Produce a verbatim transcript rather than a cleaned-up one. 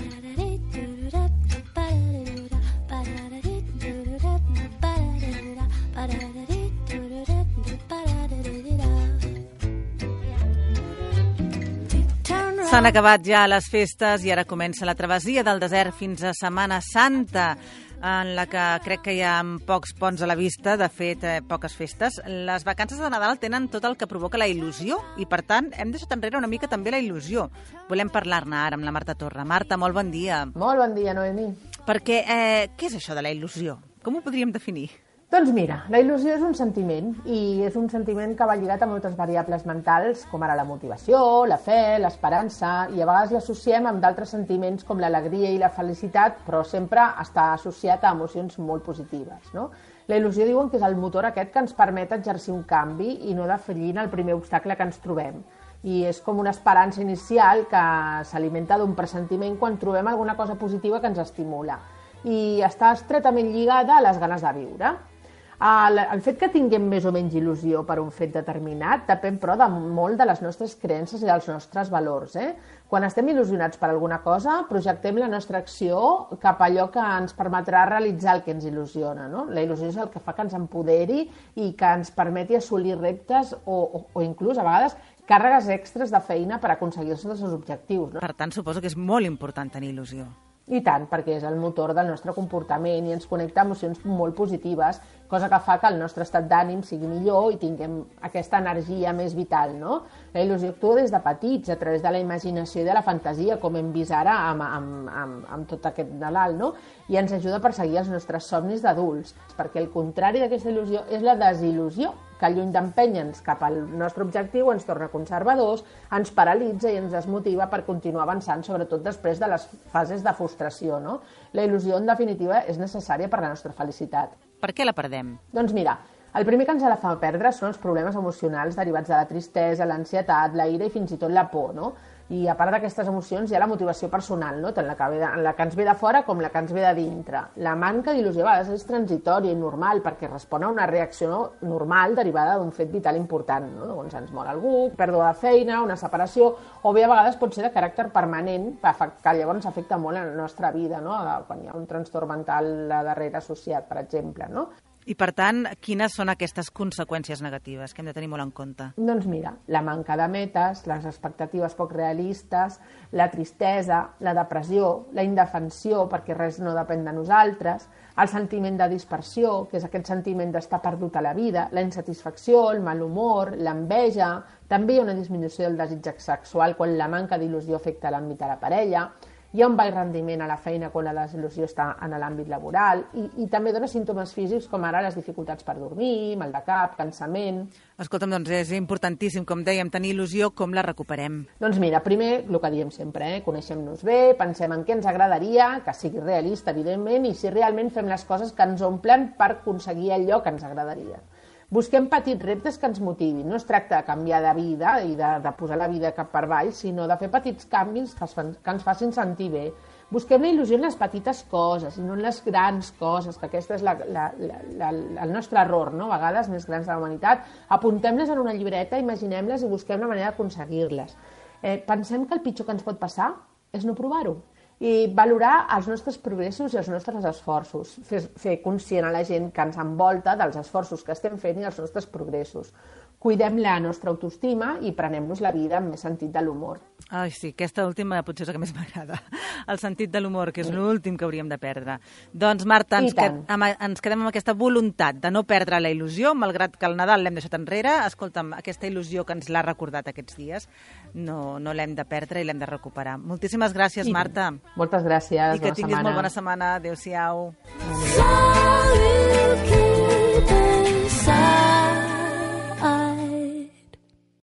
S'han acabat ja les festes i ara comença la travessia del desert fins a Setmana Santa, en la que crec que hi ha pocs ponts a la vista, de fet, eh, poques festes. Les vacances de Nadal tenen tot el que provoca la il·lusió i, per tant, hem deixat enrere una mica també la il·lusió. Volem parlar-ne ara amb la Marta Torra. Marta, molt bon dia. Molt bon dia, Noemí. Perquè, eh, què és això de la il·lusió? Com ho podríem definir? Doncs mira, la il·lusió és un sentiment i és un sentiment que va lligat a moltes variables mentals, com ara la motivació, la fe, l'esperança, i a vegades l'associem amb d'altres sentiments com l'alegria i la felicitat, però sempre està associat a emocions molt positives, no? La il·lusió diuen que és el motor aquest que ens permet exercir un canvi i no defallir en el primer obstacle que ens trobem. I és com una esperança inicial que s'alimenta d'un pressentiment quan trobem alguna cosa positiva que ens estimula. I està estretament lligada a les ganes de viure. El, el fet que tinguem més o menys il·lusió per un fet determinat depèn, però, de molt de les nostres creences i dels nostres valors. Eh? Quan estem il·lusionats per alguna cosa, projectem la nostra acció cap a allò que ens permetrà realitzar el que ens il·lusiona. No? La il·lusió és el que fa que ens empoderi i que ens permeti assolir reptes o, o, o inclús, a vegades, càrregues extres de feina per aconseguir els nostres objectius. No? Per tant, suposo que és molt important tenir il·lusió. I tant, perquè és el motor del nostre comportament i ens connecta a emocions molt positives, cosa que fa que el nostre estat d'ànim sigui millor i tinguem aquesta energia més vital, no? La il·lusió actua des de petits, a través de la imaginació i de la fantasia, com hem vist ara amb, amb, amb, amb tot aquest Nadal, no? I ens ajuda a perseguir els nostres somnis d'adults, perquè el contrari d'aquesta il·lusió és la desil·lusió, que lluny d'empènyer-nos cap al nostre objectiu ens torna conservadors, ens paralitza i ens desmotiva per continuar avançant, sobretot després de les fases de frustració. No? La il·lusió, en definitiva, és necessària per a la nostra felicitat. Per què la perdem? Doncs mira, el primer que ens la fa perdre són els problemes emocionals derivats de la tristesa, l'ansietat, la ira i fins i tot la por, no? I a part d'aquestes emocions hi ha la motivació personal, no? Tant la que, ve de, la que ens ve de fora com la que ens ve de dintre. La manca d'il·lusió a vegades és transitòria i normal perquè respon a una reacció normal derivada d'un fet vital important, no? Doncs ens mor algú, pèrdua de feina, una separació, o bé a vegades pot ser de caràcter permanent, que llavors afecta molt en la nostra vida, no? Quan hi ha un trastorn mental a darrere associat, per exemple, no? I, per tant, quines són aquestes conseqüències negatives que hem de tenir molt en compte? Doncs mira, la manca de metes, les expectatives poc realistes, la tristesa, la depressió, la indefensió, perquè res no depèn de nosaltres, el sentiment de dispersió, que és aquest sentiment d'estar perdut a la vida, la insatisfacció, el mal humor, l'enveja, també hi ha una disminució del desig sexual quan la manca d'il·lusió afecta l'àmbit de la parella, hi ha un baix rendiment a la feina quan la desil·lusió està en l'àmbit laboral i, i també dona símptomes físics com ara les dificultats per dormir, mal de cap, cansament... Escolta'm, doncs és importantíssim, com dèiem, tenir il·lusió, com la recuperem? Doncs mira, primer, el que diem sempre, eh? Coneixem-nos bé, pensem en què ens agradaria, que sigui realista, evidentment, i si realment fem les coses que ens omplen per aconseguir allò que ens agradaria. Busquem petits reptes que ens motivin. No es tracta de canviar de vida i de, de posar la vida cap per avall, sinó de fer petits canvis que, es fan, que ens facin sentir bé. Busquem la il·lusió en les petites coses i no en les grans coses, que aquesta és la, la, la, la, el nostre error, no? A vegades més grans de la humanitat. Apuntem-les en una llibreta, imaginem-les i busquem la manera d'aconseguir-les. Eh, pensem que el pitjor que ens pot passar és no provar-ho. I valorar els nostres progressos i els nostres esforços, fer, fer conscient a la gent que ens envolta dels esforços que estem fent i dels nostres progressos. Cuidem la nostra autoestima i prenem-nos la vida amb més sentit de l'humor. Ai, sí, aquesta última potser és la que més m'agrada. El sentit de l'humor, que és l'últim que hauríem de perdre. Doncs, Marta, ens, qued, ens quedem amb aquesta voluntat de no perdre la il·lusió, malgrat que el Nadal l'hem deixat enrere. Escolta'm, aquesta il·lusió que ens l'ha recordat aquests dies, no, no l'hem de perdre i l'hem de recuperar. Moltíssimes gràcies, Marta. Moltes gràcies. I que tinguis setmana. molt bona setmana. Adéu-siau.